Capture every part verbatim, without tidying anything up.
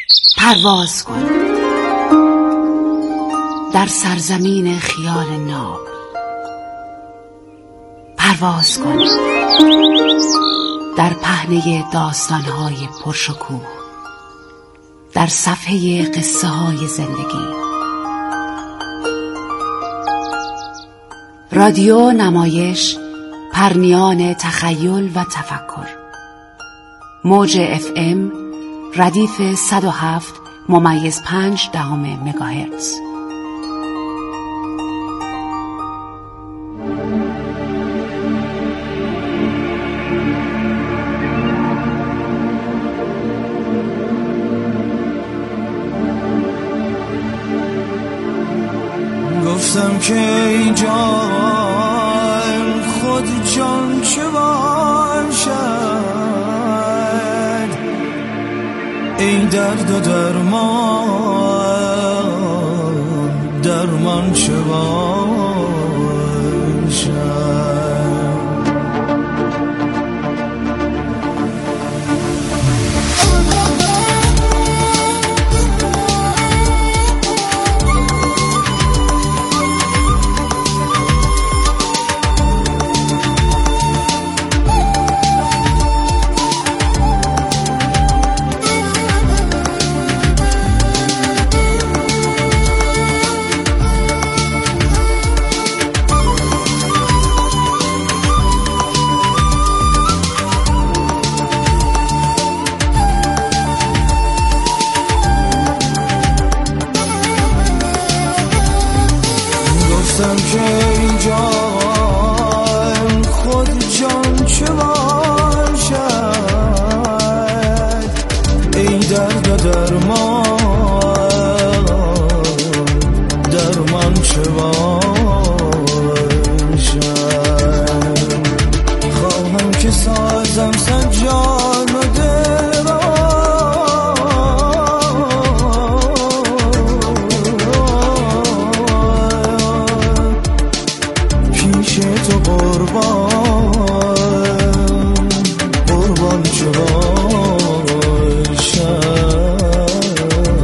پرواز کن در سرزمین خیال ناب، پرواز کن در پهنه داستان‌های پرشکوه، در صفحه قصه های زندگی. رادیو نمایش، پرنیان تخیل و تفکر. موج اف ام ردیف صد و هفت ممیز پنج دهم مگاهرتز. گفتم که ای جان خود جان چه باشد، ای درد و درمان درمان چه باشد. گفتم که ای جان خود جان چه باشد، ای درد و درمان درمان چه باشد. خواهم که سازم صد جان و دل را، تو قربان قربان چه باشد.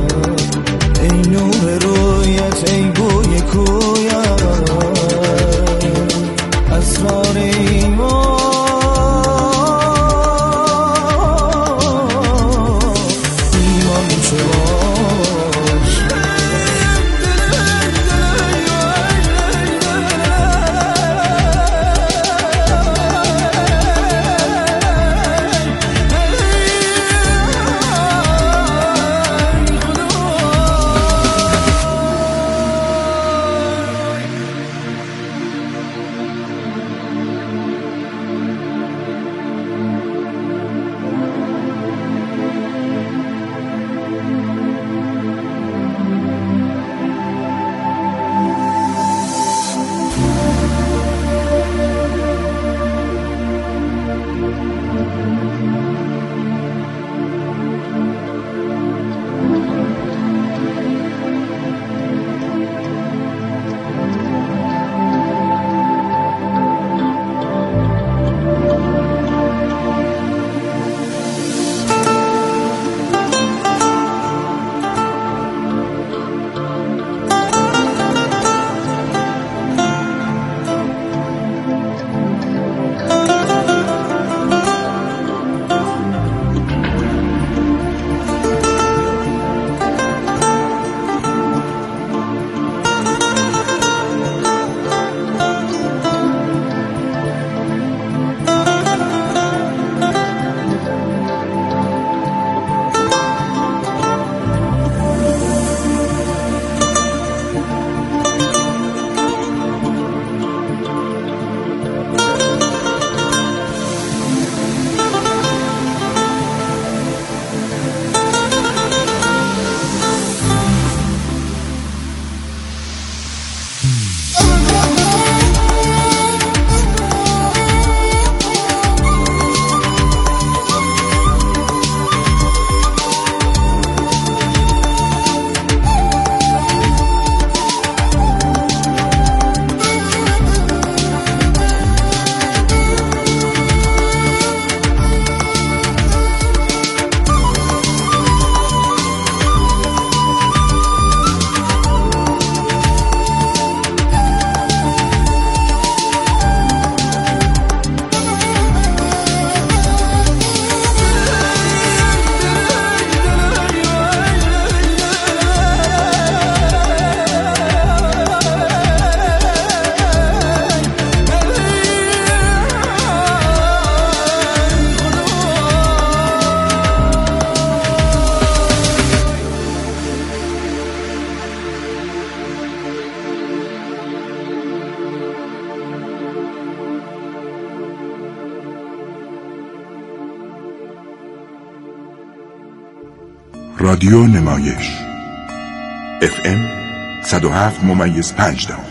رادیو نمایش اف ام صد و هفت ممیز پنج دهم.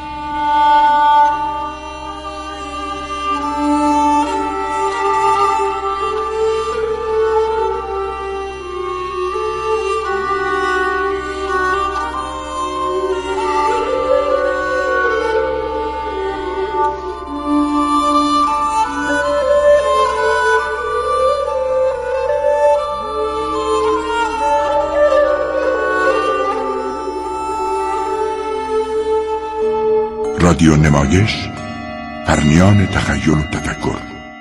رادیو نمایش، پرنیان تخیل و تفکر.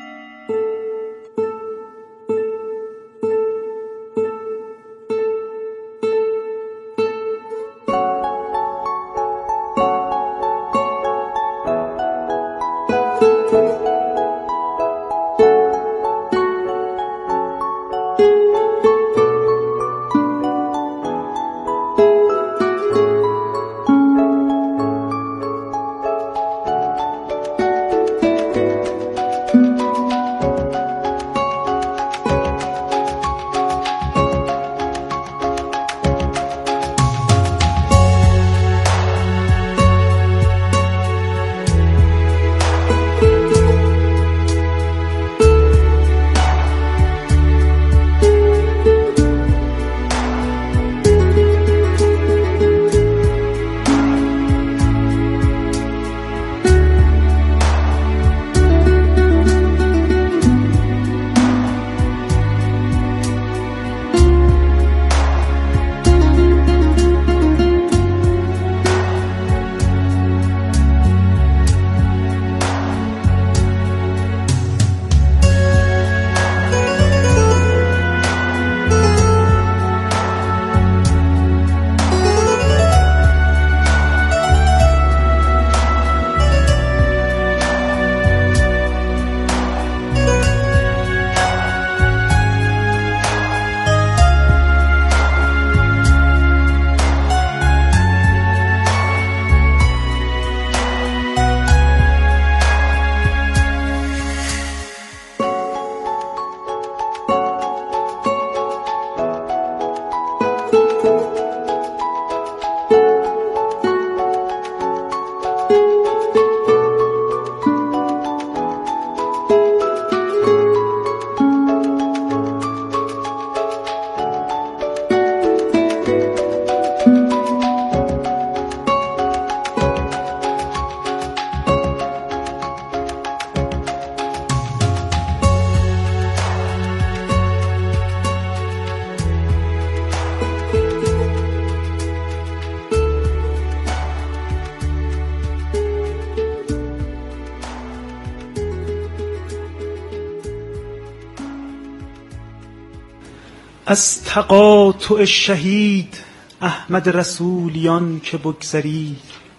از تقاطع شهید احمد رسولیان که بگذری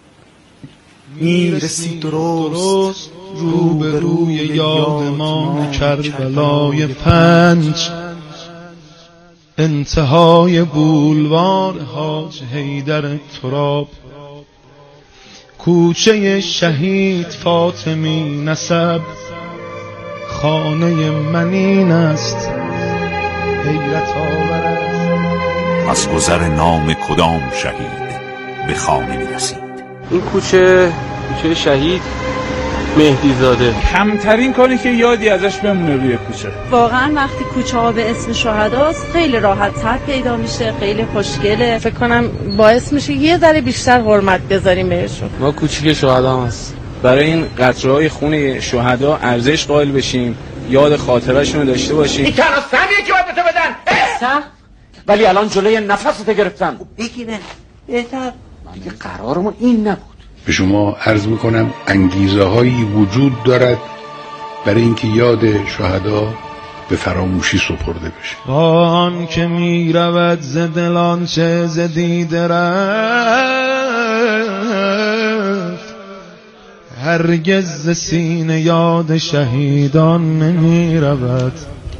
میرسی درست رو به روی یادمان کربلای پنج، انتهای بولوار حاج حیدر تراب، کوچه شهید فاطمی نسب، خانه منین است حیرت آورد. از گذر نام کدام شهید به خانه می رسید؟ این کوچه کوچه شهید مهدی زاده. کمترین کاری که یادی ازش بمونه روی کوچه. واقعا وقتی کوچه ها به اسم شهداست خیلی راحت تر پیدا میشه، خیلی خوشگله. فکر کنم باعث میشه یه ذره بیشتر حرمت بذاریم بهشون. ما کوچیک شهدا هست. برای این قطره‌های خون شهدا ارزش قائل بشیم، یاد خاطره‌شون رو داشته باشیم. این تنها سهمیه که باید به تو بدن. سهم؟ ولی الان جلوی نفست گرفتن. بگیرن بهتر. دیگه قرارمون این نبود. به شما عرض میکنم انگیزه هایی وجود دارد برای اینکه یاد شهدا به فراموشی سپرده بشه. آن که می رود ز دلان چه ز دیده رفت، هرگز ز سینه یاد شهیدان نمی رود.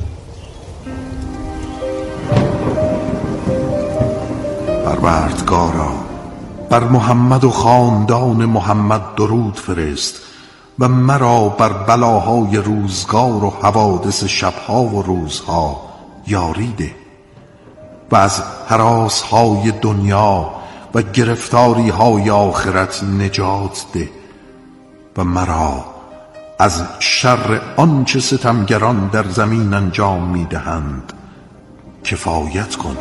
پروردگارا بر محمد و خاندان محمد درود فرست و مرا بر بلاهای روزگار و حوادث شبها و روزها یاری ده. و از هراس‌های دنیا و گرفتاری‌های آخرت نجات ده و مرا از شر آنچه ستمگران در زمین انجام می‌دهند کفایت کن.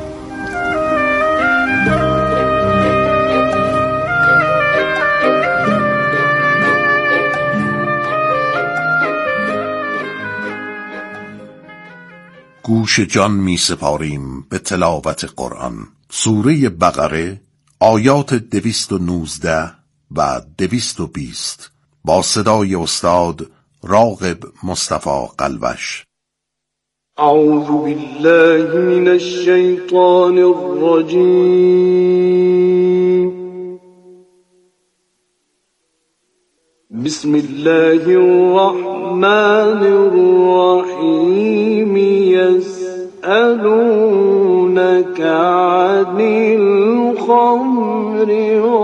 گوش جان می سپاریم به تلاوت قرآن. سوره بقره آیات دویست و نوزده و دویست و بیست با صدای استاد راغب مصطفی قلبش. اعوذ بالله من الشیطان الرجیم. بسم الله الرحمن الرحیم. يسألونك عن الخمر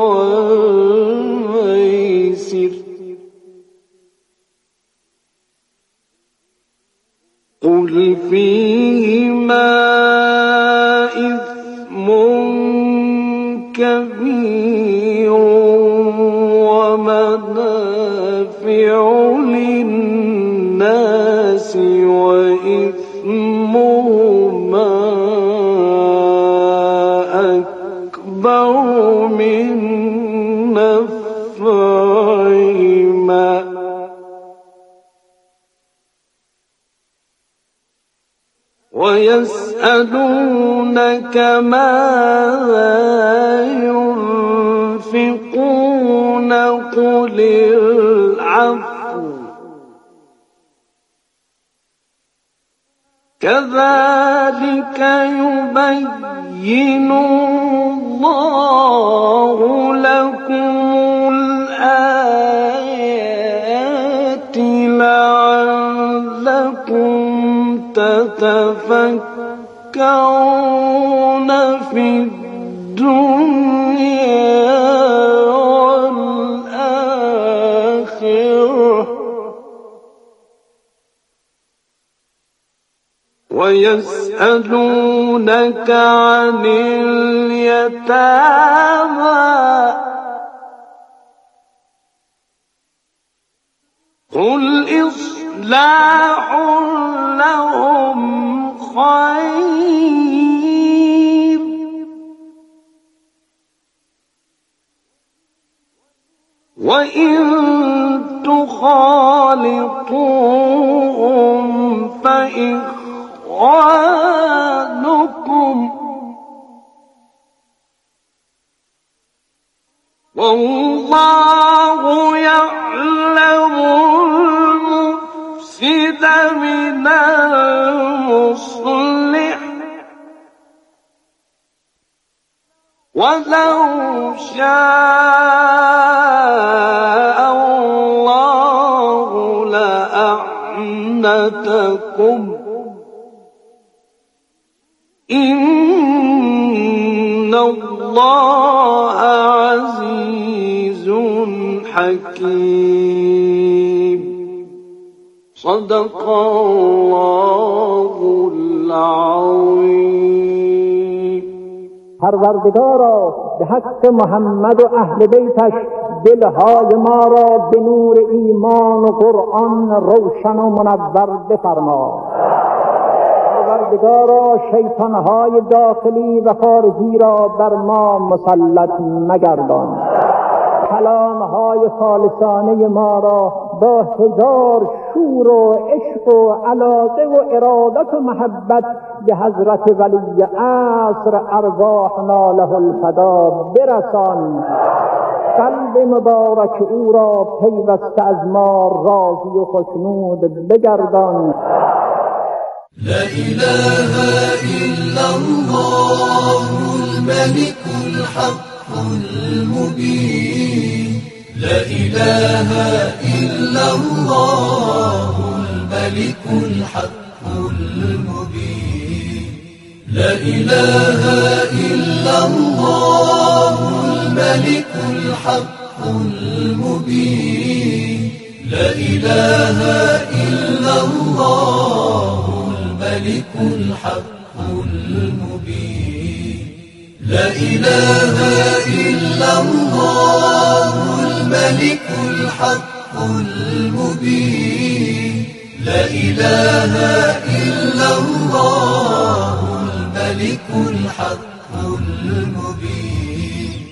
والميسر قل فيهما إثم كبير ومنافع للناس وإثمهما أكبر من نفعهما ويسألونك ماذا ينفقون قل العفو كذلك يبين الله لكم الآيات لعلكم تتفكرون في الدنيا والآخرة ويسألونك عن اليتامى قل إصلاح لهم خير وإن تخالطوهم فإخوانكم والله يعلم المفسد من المصلح ولو شاء الله لأعنتكم إن الله عزيز حكيم. صدق الله العظيم. پروردگارا به حق محمد و اهل بیتش دلهای ما را به نور ایمان و قرآن روشن و منور بفرما. پروردگارا شیطانهای داخلی و خارجی را بر ما مسلط مگردان. کلامهای خالصانه ما را با هزار شور و عشق و علاقه و ارادت و محبت به حضرت ولی عصر ارواحنا له الفدا برسان. قلب مبارک او را پیوسته از ما راضی و خوشنود بگردان. لا إله إلا الله الملك الحق المبين. لا إله إلا الله الملك الحق المبين. لا إله إلا الله الملك الحق المبين. لا إله إلا الله الملك الحق المبين. لا إله إلا الله الملك الحق المبين لا إله إلا الله الملك الحق المبين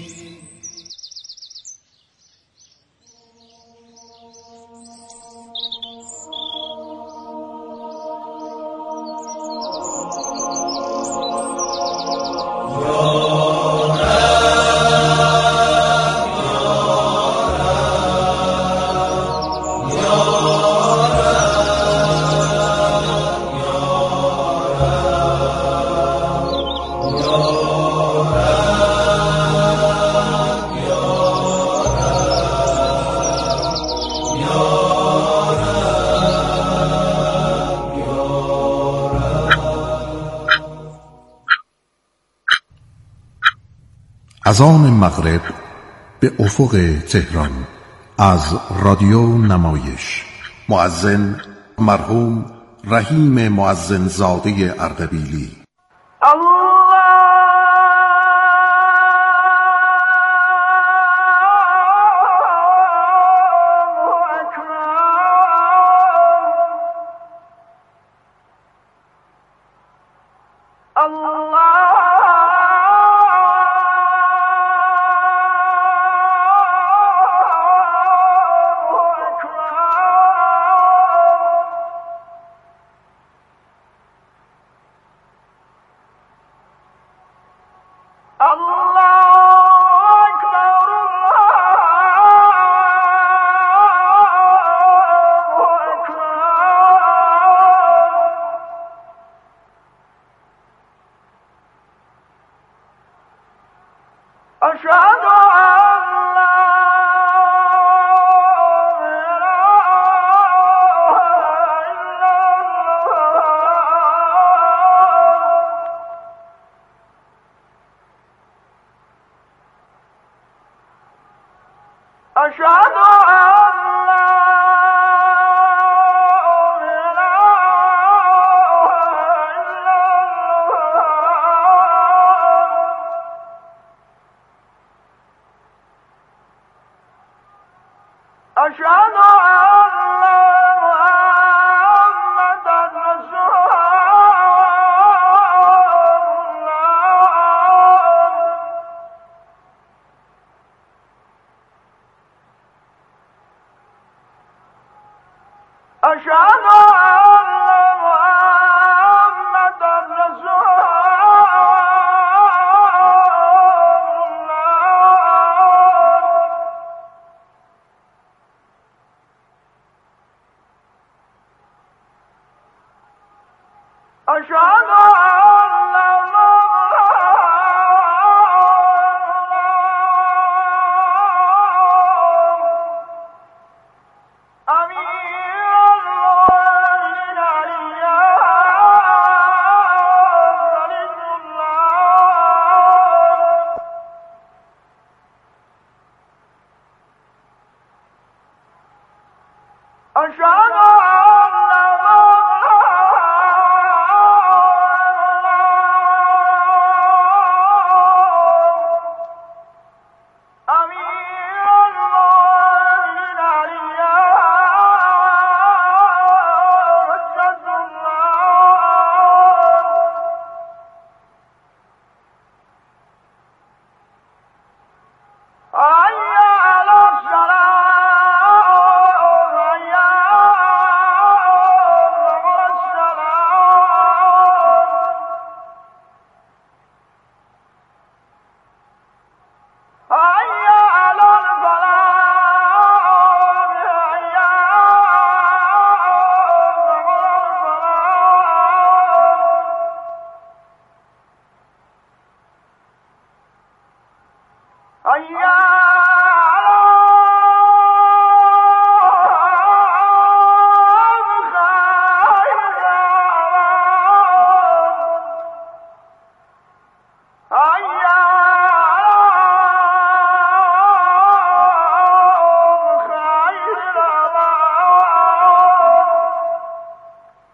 از آن مغرب به افق تهران از رادیو نمایش مؤذن مرحوم رحیم مؤذن زاده اردبیلی.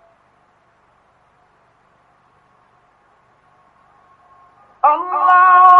Allah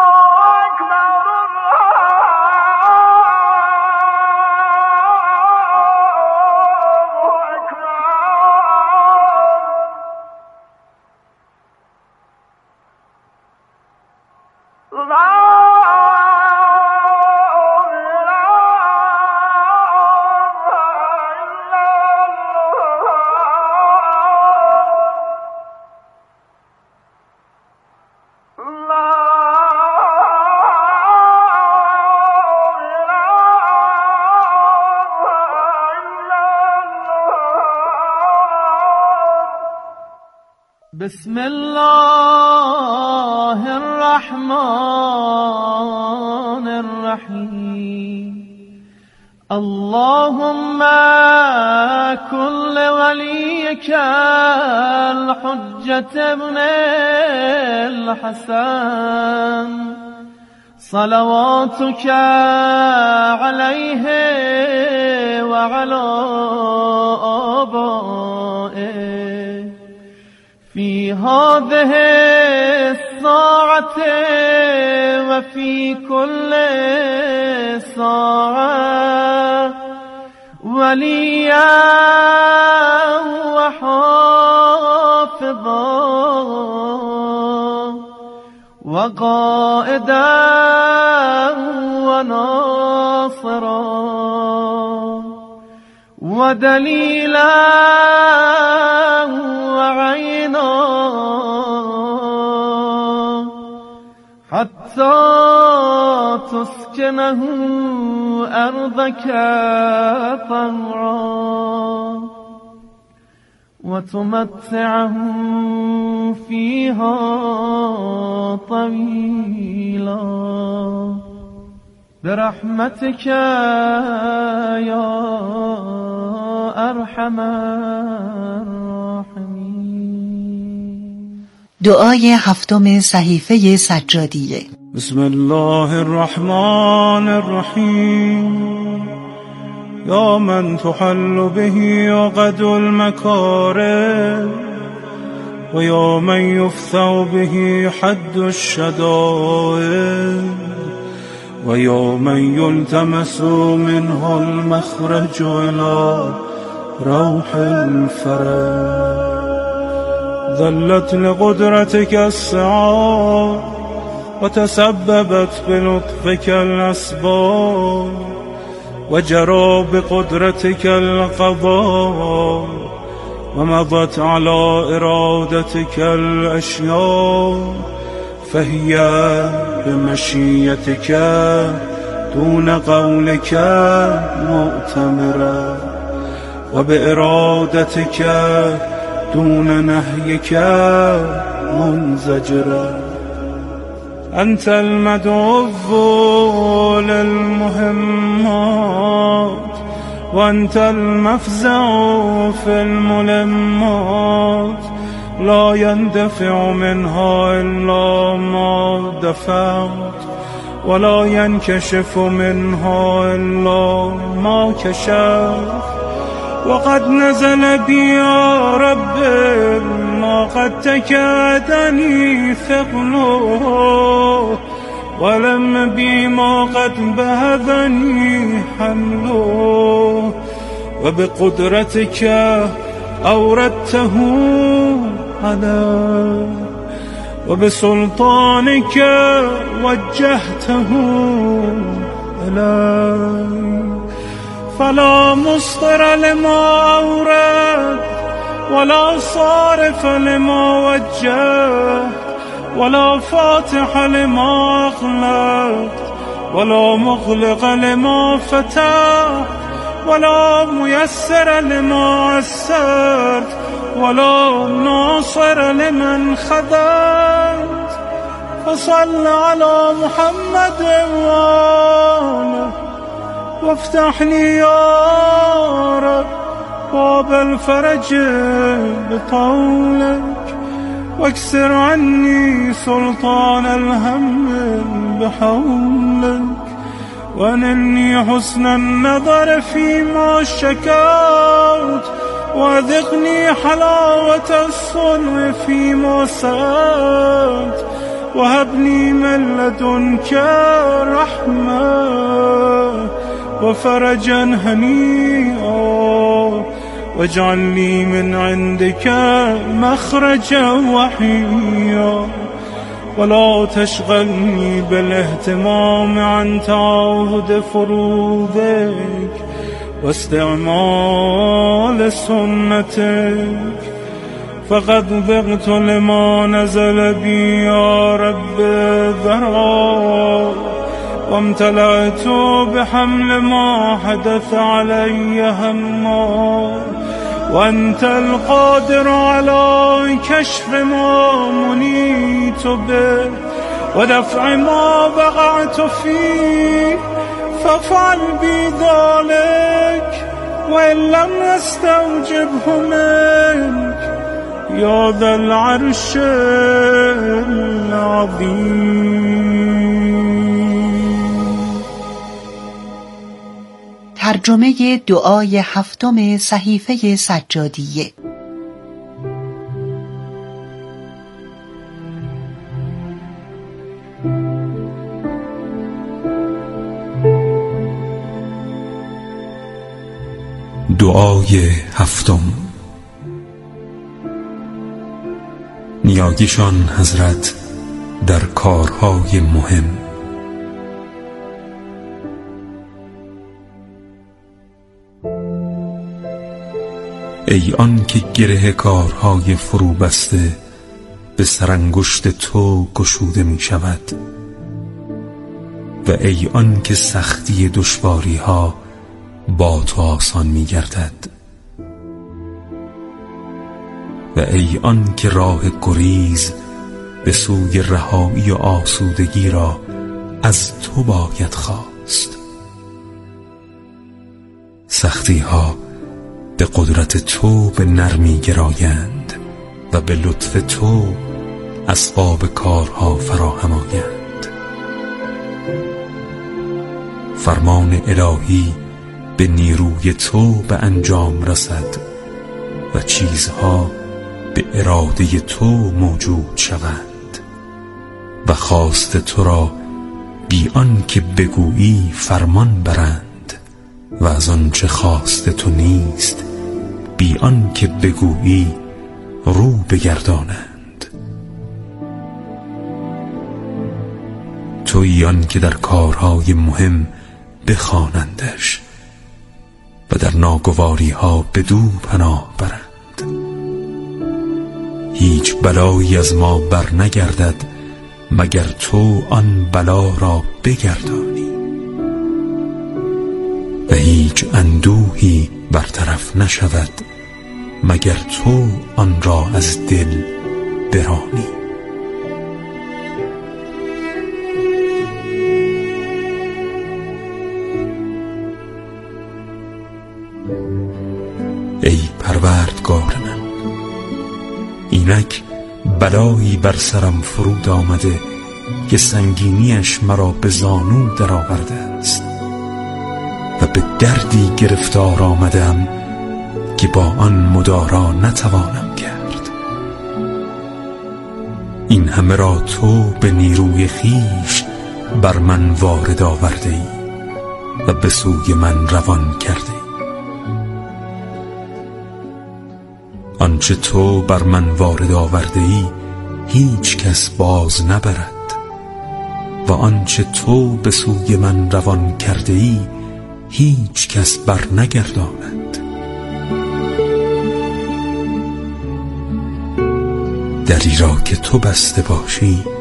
بسم الله الرحمن الرحيم اللهم كن لوليك الحجة ابن الحسن صلواتك عليه وعلى آبائه في هذه الساعة وفي كل ساعة وليا وحافظا وقائدا وناصرا ودليلا وعينا حتى تسكنه أرضك طوعا وتمتعه فيها طويلا برحمتك يا أرحم الراحمين. دعای هفتم صحیفه سجادیه. بسم الله الرحمن الرحیم. یا من تحل به عقد المکارم و یا من یفتح به حد الشدائد و یا من یلتمس منه المخرج الى روح الفرج. ذلت لقدرتك السعاد وتسببت بلطفك الأسباب وجرى بقدرتك القضاء ومضت على إرادتك الأشياء فهي بمشيتك دون قولك مؤتمرة وبإرادتك دون نهيك منزجرة. أنت المدعو للمهمات وأنت المفزع في الملمات لا يندفع منها إلا ما دفعت ولا ينكشف منها إلا ما كشفت. وقد نزل بي يا رب ما قد تكادني ثقله ولم بي ما قد بهذني حمله وبقدرتك أوردته علي وبسلطانك وجهته إلي فلا مصدر لما أورد ولا صارف لما وجهت ولا فاتح لما أغلقت ولا مغلق لما فتحت ولا ميسر لما عسرت ولا ناصر لمن خذلت. فصل على محمد وآله وافتح لي يا رب باب الفرج بقولك واكسر عني سلطان الهم بحولك وانني حسن النظر فيما شكوت وأذقني حلاوة الصنع فيما سألت وهبني من لدنك رحمة وفرجا هنيئا واجعل لي من عندك مخرجا وحيا ولا تشغلني بالاهتمام عن تعاهد فروضك واستعمال سنتك. فقد ضغط لما نزل بي يا رب ذرا وامتلأت بحمل ما حدث علي هما، وأنت القادر على كشف ما منيت به ودفع ما وقعت فيه، فافعل بي ذلك وإن لم نستوجبه منك يا ذا العرش العظيم. ترجمه دعای هفتم صحیفه سجادیه. دعای هفتم. نیایشان حضرت در کارهای مهم. ای آن که گره کارهای فرو بسته به سرانگشت تو گشوده می شود، و ای آن که سختی دشواری ها با تو آسان می گردد، و ای آن که راه گریز به سوی رهایی و آسودگی را از تو باید خواست. سختی ها به قدرت تو به نرمی گرایند و به لطف تو اسباب کارها فراهم آیند. فرمان الهی به نیروی تو به انجام رسد و چیزها به اراده تو موجود شوند، و خواست تو را بی آن که بگویی فرمان برند، و از آنچه خواست تو نیست بی آن که بگویی رو بگردانند. تویی آن که در کارهای مهم بخوانندش و در ناگواری ها بدو پناه برند. هیچ بلایی از ما بر نگردد مگر تو آن بلا را بگردانی، و هیچ اندوهی برطرف نشود مگر تو آن را از دل برانی. ای پروردگار من، اینک بلایی بر سرم فرود آمده که سنگینیش مرا به زانو در آورده است، و به دردی گرفتار آمدم که با آن مدارا نتوانم کرد. این همه را تو به نیروی خیش بر من وارد آورده ای و به سوی من روان کرده ای. آنچه تو بر من وارد آورده ای هیچ کس باز نبرد، و آنچه تو به سوی من روان کرده ای هیچ کس بر نگرداند. دری را که تو بسته باشی